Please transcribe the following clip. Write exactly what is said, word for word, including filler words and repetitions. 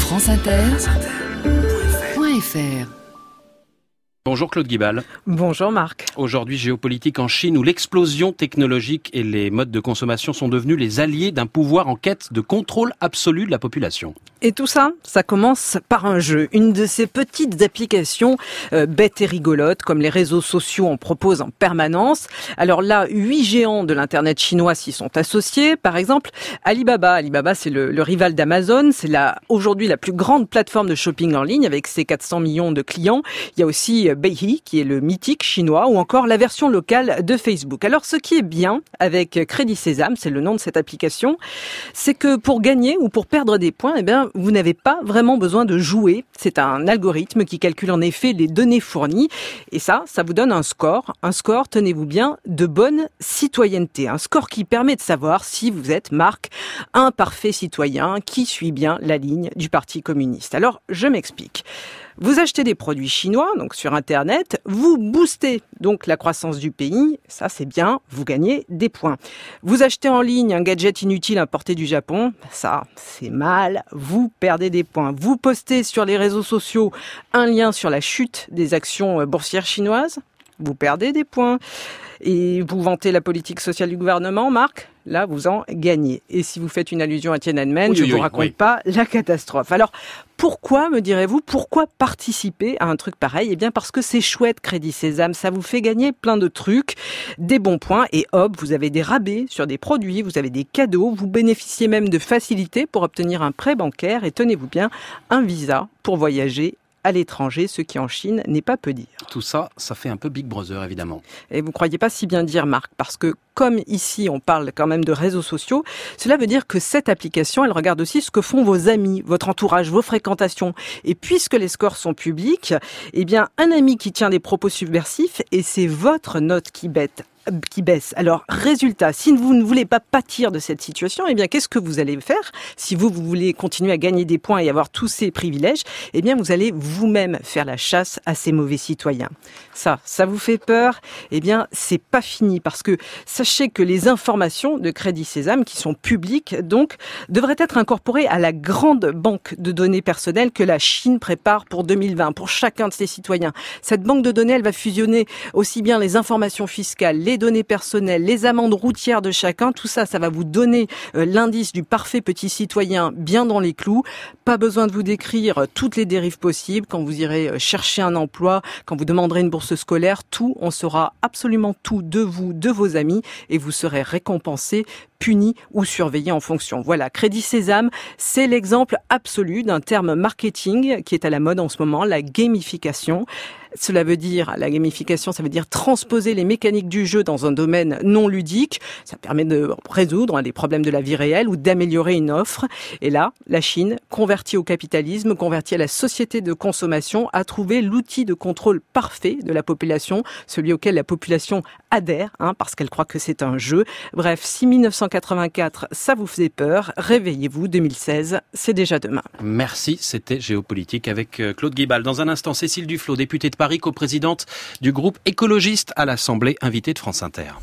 franceinter.fr. Bonjour Claude Guibal. Bonjour Marc. Aujourd'hui, géopolitique en Chine où l'explosion technologique et les modes de consommation sont devenus les alliés d'un pouvoir en quête de contrôle absolu de la population. Et tout ça, ça commence par un jeu. Une de ces petites applications euh, bêtes et rigolotes, comme les réseaux sociaux en proposent en permanence. Alors là, huit géants de l'internet chinois s'y sont associés. Par exemple, Alibaba. Alibaba, c'est le, le rival d'Amazon. C'est la, aujourd'hui la plus grande plateforme de shopping en ligne avec ses quatre cents millions de clients. Il y a aussi Baihe, qui est le mythique chinois, ou encore la version locale de Facebook. Alors, ce qui est bien avec Crédit Sésame, c'est le nom de cette application, c'est que pour gagner ou pour perdre des points, eh bien, vous n'avez pas vraiment besoin de jouer. C'est un algorithme qui calcule en effet les données fournies. Et ça, ça vous donne un score. Un score, tenez-vous bien, de bonne citoyenneté. Un score qui permet de savoir si vous êtes, Marc, un parfait citoyen qui suit bien la ligne du Parti communiste. Alors, je m'explique. Vous achetez des produits chinois, donc sur Internet, vous boostez donc la croissance du pays, ça c'est bien, vous gagnez des points. Vous achetez en ligne un gadget inutile importé du Japon, ça c'est mal, vous perdez des points. Vous postez sur les réseaux sociaux un lien sur la chute des actions boursières chinoises, vous perdez des points. Et vous vantez la politique sociale du gouvernement, Marc, là vous en gagnez. Et si vous faites une allusion à Tiananmen, oui, je ne vous oui, raconte oui. pas la catastrophe. Alors, pourquoi, me direz-vous, pourquoi participer à un truc pareil ? Eh bien parce que c'est chouette, Crédit Sésame, ça vous fait gagner plein de trucs, des bons points, et hop, vous avez des rabais sur des produits, vous avez des cadeaux, vous bénéficiez même de facilités pour obtenir un prêt bancaire, et tenez-vous bien, un visa pour voyager à l'étranger, ce qui en Chine n'est pas peu dire. Tout ça, ça fait un peu Big Brother, évidemment. Et vous ne croyez pas si bien dire, Marc, parce que comme ici, on parle quand même de réseaux sociaux, cela veut dire que cette application, elle regarde aussi ce que font vos amis, votre entourage, vos fréquentations. Et puisque les scores sont publics, eh bien, un ami qui tient des propos subversifs, et c'est votre note qui bête. qui baisse. Alors, résultat, si vous ne voulez pas pâtir de cette situation, eh bien, qu'est-ce que vous allez faire ? Si vous, vous voulez continuer à gagner des points et avoir tous ces privilèges, eh bien, vous allez vous-même faire la chasse à ces mauvais citoyens. Ça, ça vous fait peur ? Eh bien, c'est pas fini parce que sachez que les informations de Crédit Sésame, qui sont publiques, donc, devraient être incorporées à la grande banque de données personnelles que la Chine prépare pour deux mille vingt, pour chacun de ses citoyens. Cette banque de données, elle va fusionner aussi bien les informations fiscales, les données personnelles, les amendes routières de chacun, tout ça, ça va vous donner euh, l'indice du parfait petit citoyen bien dans les clous. Pas besoin de vous décrire euh, toutes les dérives possibles quand vous irez euh, chercher un emploi, quand vous demanderez une bourse scolaire, tout, on saura absolument tout de vous, de vos amis, et vous serez récompensé, puni ou surveillé en fonction. Voilà, Crédit Sésame, c'est l'exemple absolu d'un terme marketing qui est à la mode en ce moment, la gamification. Cela veut dire, la gamification, ça veut dire transposer les mécaniques du jeu dans un domaine non ludique. Ça permet de résoudre les problèmes de la vie réelle ou d'améliorer une offre. Et là, la Chine, convertie au capitalisme, convertie à la société de consommation, a trouvé l'outil de contrôle parfait de la population, celui auquel la population adhère, hein, parce qu'elle croit que c'est un jeu. Bref, si mille neuf cent quatre-vingt-quatre, ça vous faisait peur, réveillez-vous, deux mille seize, c'est déjà demain. Merci, c'était Géopolitique avec Claude Guibal. Dans un instant, Cécile Duflot, députée de Paris, coprésidente du groupe écologiste à l'Assemblée, invitée de France Inter.